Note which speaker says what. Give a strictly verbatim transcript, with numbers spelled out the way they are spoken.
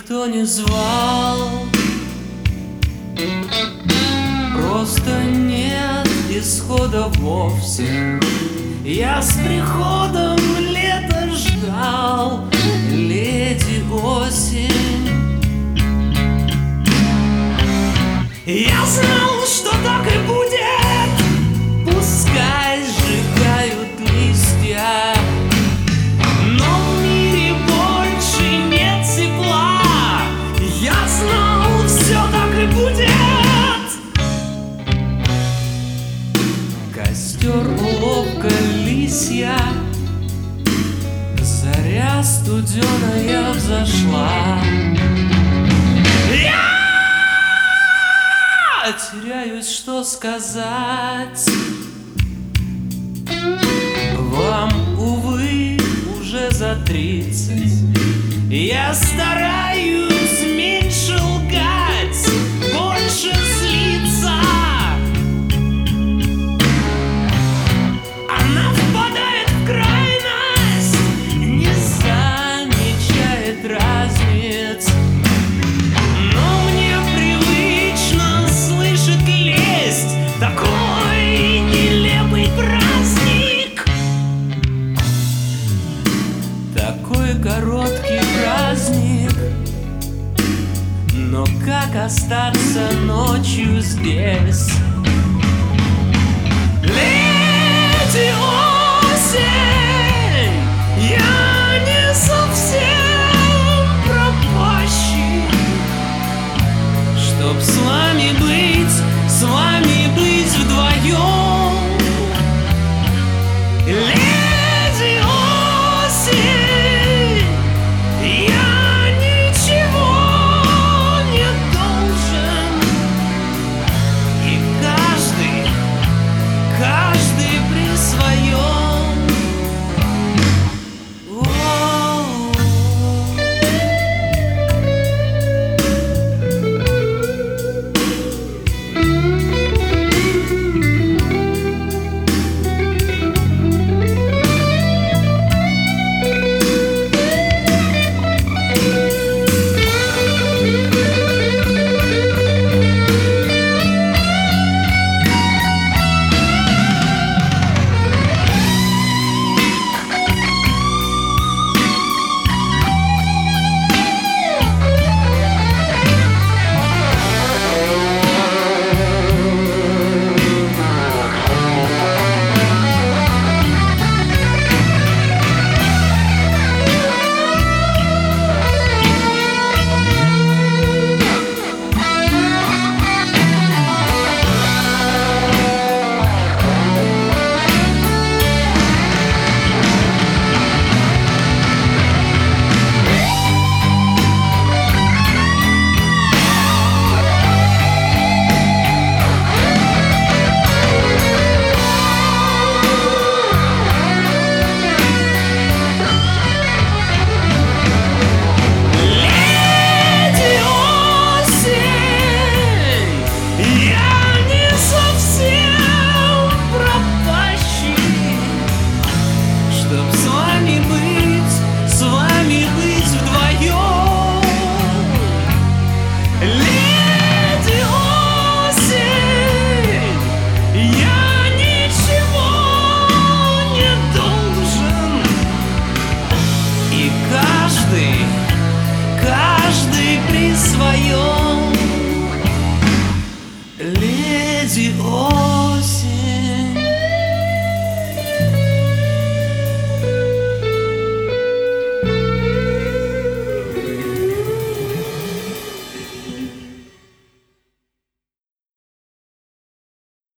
Speaker 1: никто не звал, просто нет исхода вовсе. Я с приходом лета ждал, леди осень. Я знал, что так и будет, пускай сжигают листья, но в мире больше нет тепла. Я знал, все так и будет. Костер, уловка, лисья, заря студеная взошла. Я теряюсь, что сказать вам, увы, уже за тридцать. Я стараюсь меньше лгать, больше злиться. Она впадает в крайность, не замечает разниц. Но мне привычно слышать лесть, такой нелепый праздник, такой короткий праздник. Но как остаться ночью здесь? Леди осень, я не совсем